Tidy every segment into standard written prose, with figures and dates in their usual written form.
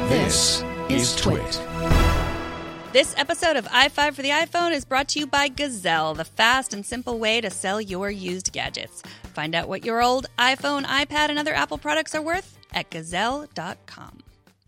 This is Twit. This episode of i5 for the iPhone is brought to you by Gazelle, the fast and simple way to sell your used gadgets. Find out what your old iPhone, iPad, and other Apple products are worth at Gazelle.com.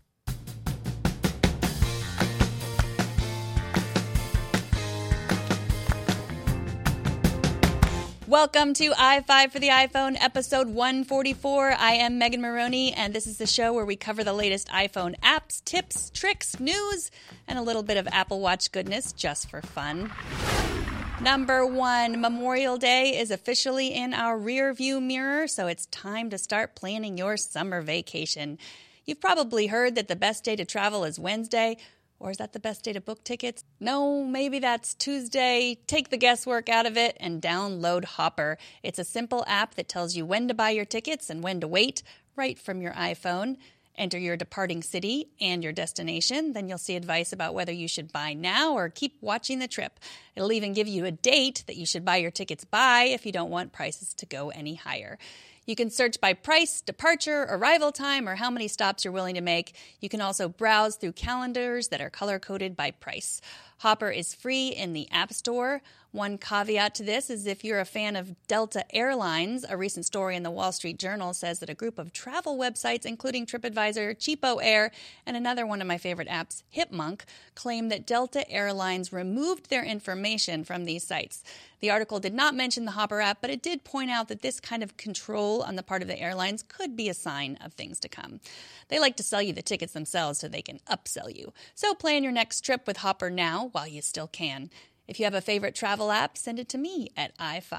Welcome to i5 for the iPhone, episode 144. I am Megan Maroney, and this is the show where we cover the latest iPhone apps, tips, tricks, news, and a little bit of Apple Watch goodness just for fun. Number 1, Memorial Day is officially in our rear view mirror, so it's time to start planning your summer vacation. You've probably heard that the best day to travel is Wednesday. Or is that the best day to book tickets? No, maybe that's Tuesday. Take the guesswork out of it and download Hopper. It's a simple app that tells you when to buy your tickets and when to wait, right from your iPhone. Enter your departing city and your destination. Then you'll see advice about whether you should buy now or keep watching the trip. It'll even give you a date that you should buy your tickets by if you don't want prices to go any higher. You can search by price, departure, arrival time, or how many stops you're willing to make. You can also browse through calendars that are color-coded by price. Hopper is free in the App Store. One caveat to this is if you're a fan of Delta Airlines, a recent story in the Wall Street Journal says that a group of travel websites, including TripAdvisor, Cheapo Air, and another one of my favorite apps, Hipmunk, claim that Delta Airlines removed their information from these sites. The article did not mention the Hopper app, but it did point out that this kind of control on the part of the airlines could be a sign of things to come. They like to sell you the tickets themselves so they can upsell you. So plan your next trip with Hopper now while you still can. If you have a favorite travel app, send it to me at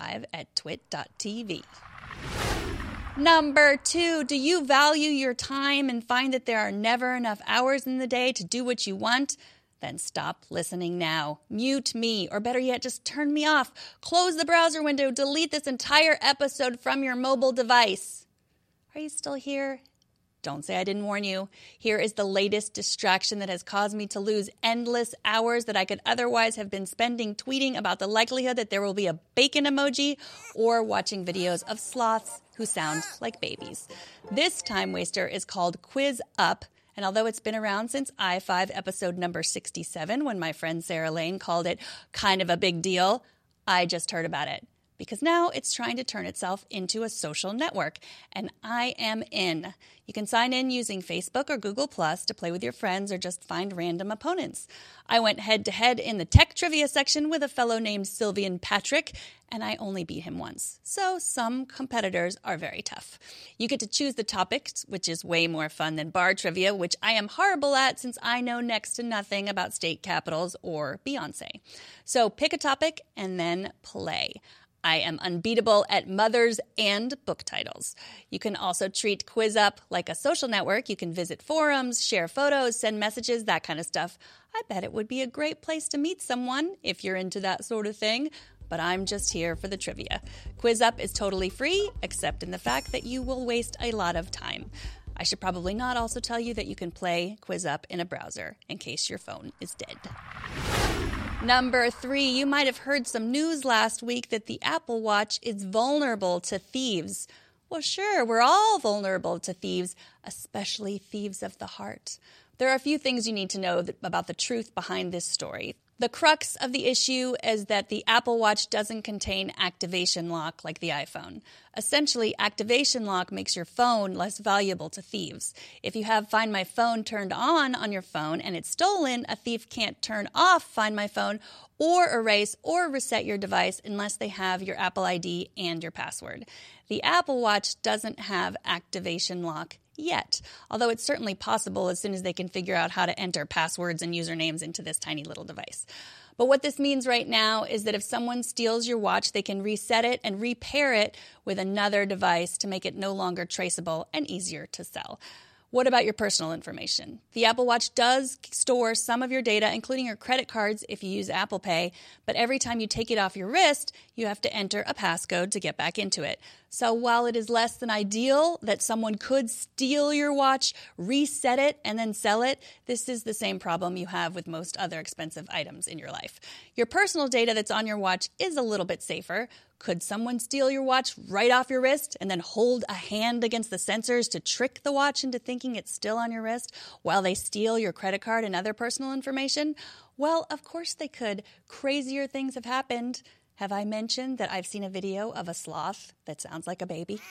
i5@twit.tv. Number 2, do you value your time and find that there are never enough hours in the day to do what you want? Then stop listening now. Mute me, or better yet, just turn me off. Close the browser window. Delete this entire episode from your mobile device. Are you still here? Don't say I didn't warn you. Here is the latest distraction that has caused me to lose endless hours that I could otherwise have been spending tweeting about the likelihood that there will be a bacon emoji or watching videos of sloths who sound like babies. This time waster is called Quiz Up. And although it's been around since i5 episode number 67, when my friend Sarah Lane called it kind of a big deal, I just heard about it. Because now it's trying to turn itself into a social network, and I am in. You can sign in using Facebook or Google Plus to play with your friends or just find random opponents. I went head-to-head in the tech trivia section with a fellow named Sylvian Patrick, and I only beat him once. So some competitors are very tough. You get to choose the topics, which is way more fun than bar trivia, which I am horrible at since I know next to nothing about state capitals or Beyonce. So pick a topic and then play. I am unbeatable at mothers and book titles. You can also treat Quiz Up like a social network. You can visit forums, share photos, send messages, that kind of stuff. I bet it would be a great place to meet someone if you're into that sort of thing. But I'm just here for the trivia. Quiz Up is totally free, except in the fact that you will waste a lot of time. I should probably not also tell you that you can play Quiz Up in a browser in case your phone is dead. Number 3, you might have heard some news last week that the Apple Watch is vulnerable to thieves. Well, sure, we're all vulnerable to thieves, especially thieves of the heart. There are a few things you need to know about the truth behind this story. The crux of the issue is that the Apple Watch doesn't contain activation lock like the iPhone. Essentially, activation lock makes your phone less valuable to thieves. If you have Find My Phone turned on your phone and it's stolen, a thief can't turn off Find My Phone or erase or reset your device unless they have your Apple ID and your password. The Apple Watch doesn't have activation lock yet, although it's certainly possible as soon as they can figure out how to enter passwords and usernames into this tiny little device. But what this means right now is that if someone steals your watch, they can reset it and repair it with another device to make it no longer traceable and easier to sell. What about your personal information? The Apple Watch does store some of your data, including your credit cards if you use Apple Pay, but every time you take it off your wrist, you have to enter a passcode to get back into it. So while it is less than ideal that someone could steal your watch, reset it, and then sell it, this is the same problem you have with most other expensive items in your life. Your personal data that's on your watch is a little bit safer. Could someone steal your watch right off your wrist and then hold a hand against the sensors to trick the watch into thinking it's still on your wrist while they steal your credit card and other personal information? Well, of course they could. Crazier things have happened. Have I mentioned that I've seen a video of a sloth that sounds like a baby?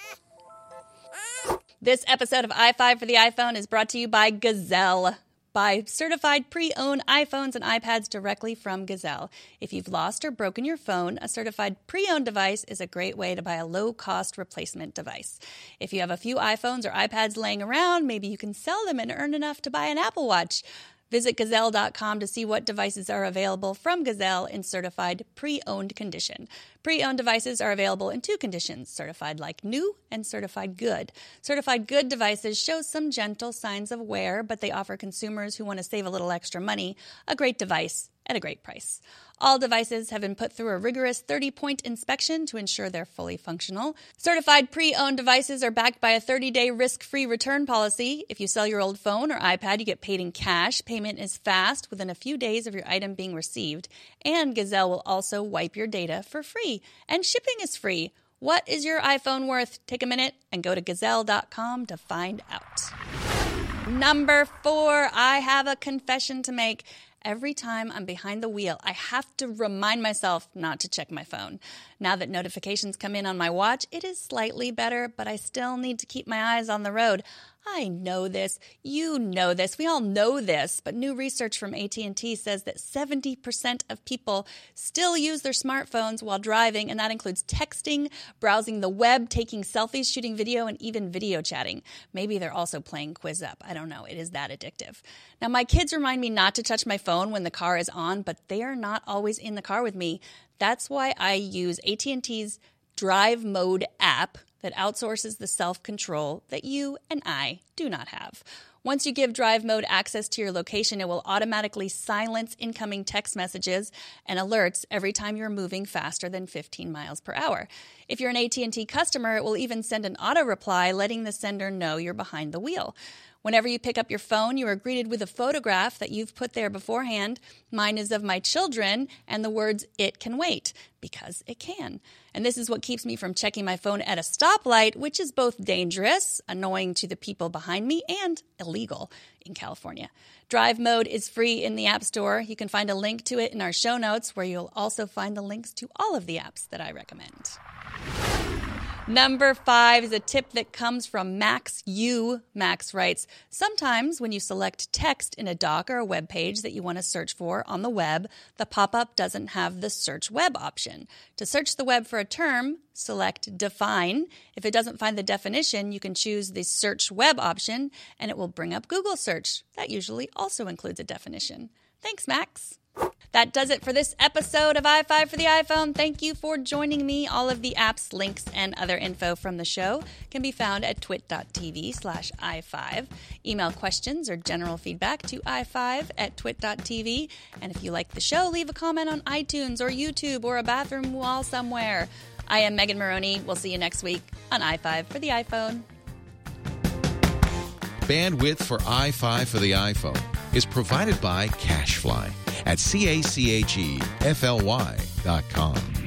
This episode of i5 for the iPhone is brought to you by Gazelle. Buy certified pre-owned iPhones and iPads directly from Gazelle. If you've lost or broken your phone, a certified pre-owned device is a great way to buy a low-cost replacement device. If you have a few iPhones or iPads laying around, maybe you can sell them and earn enough to buy an Apple Watch. Visit Gazelle.com to see what devices are available from Gazelle in certified pre-owned condition. Pre-owned devices are available in two conditions, certified like new and certified good. Certified good devices show some gentle signs of wear, but they offer consumers who want to save a little extra money a great device at a great price. All devices have been put through a rigorous 30-point inspection to ensure they're fully functional. Certified pre-owned devices are backed by a 30-day risk-free return policy. If you sell your old phone or iPad, you get paid in cash. Payment is fast, within a few days of your item being received. And Gazelle will also wipe your data for free. And shipping is free. What is your iPhone worth? Take a minute and go to Gazelle.com to find out. Number 4, I have a confession to make. Every time I'm behind the wheel, I have to remind myself not to check my phone. Now that notifications come in on my watch, it is slightly better, but I still need to keep my eyes on the road. I know this. You know this. We all know this. But new research from AT&T says that 70% of people still use their smartphones while driving, and that includes texting, browsing the web, taking selfies, shooting video, and even video chatting. Maybe they're also playing Quiz Up. I don't know. It is that addictive. Now, my kids remind me not to touch my phone when the car is on, but they are not always in the car with me. That's why I use AT&T's Drive Mode app that outsources the self-control that you and I do not have. Once you give Drive Mode access to your location, it will automatically silence incoming text messages and alerts every time you're moving faster than 15 miles per hour. If you're an AT&T customer, it will even send an auto reply letting the sender know you're behind the wheel. Whenever you pick up your phone, you are greeted with a photograph that you've put there beforehand. Mine is of my children and the words, "It can wait," because it can. And this is what keeps me from checking my phone at a stoplight, which is both dangerous, annoying to the people behind me, and illegal in California. Drive Mode is free in the App Store. You can find a link to it in our show notes, where you'll also find the links to all of the apps that I recommend. Number 5 is a tip that comes from Max U. Max writes, sometimes when you select text in a doc or a web page that you want to search for on the web, the pop-up doesn't have the search web option. To search the web for a term, select define. If it doesn't find the definition, you can choose the search web option and it will bring up Google search. That usually also includes a definition. Thanks, Max. That does it for this episode of i5 for the iPhone. Thank you for joining me. All of the apps, links, and other info from the show can be found at twit.tv/i5. Email questions or general feedback to i5@twit.tv. And if you like the show, leave a comment on iTunes or YouTube or a bathroom wall somewhere. I am Megan Maroney. We'll see you next week on i5 for the iPhone. Bandwidth for i5 for the iPhone is provided by CacheFly at CacheFly.com.